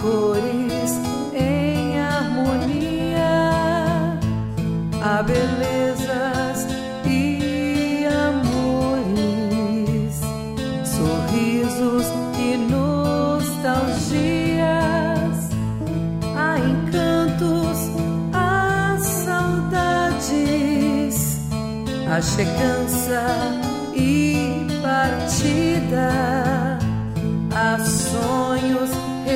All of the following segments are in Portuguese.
cores em harmonia, há belezas e amores, sorrisos e nostalgias, há encantos, há saudades, há chegança e partida, há sonhos,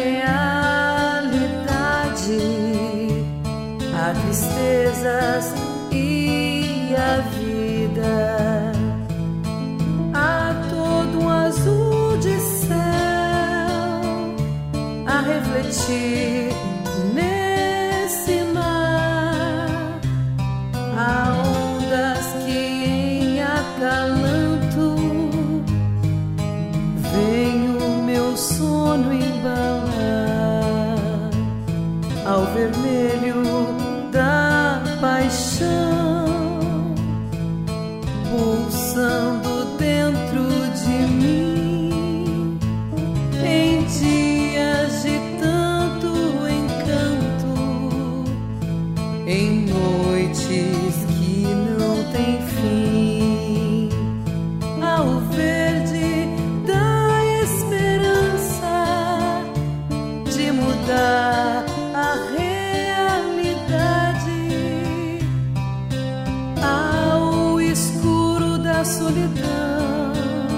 realidade, há tristezas e a vida, há todo um azul de céu a refletir nesse mar, há ondas que em acalanto vem o meu sono embalar ao vermelho da paixão pulsando dentro de mim em dias de tanto encanto, em noites que não têm fim, ao verde da esperança de mudar a realidade, ao escuro da solidão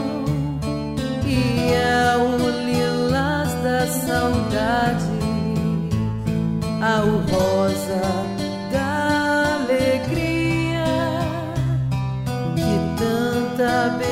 e ao lilás da saudade, ao rosa da alegria que tanta beleza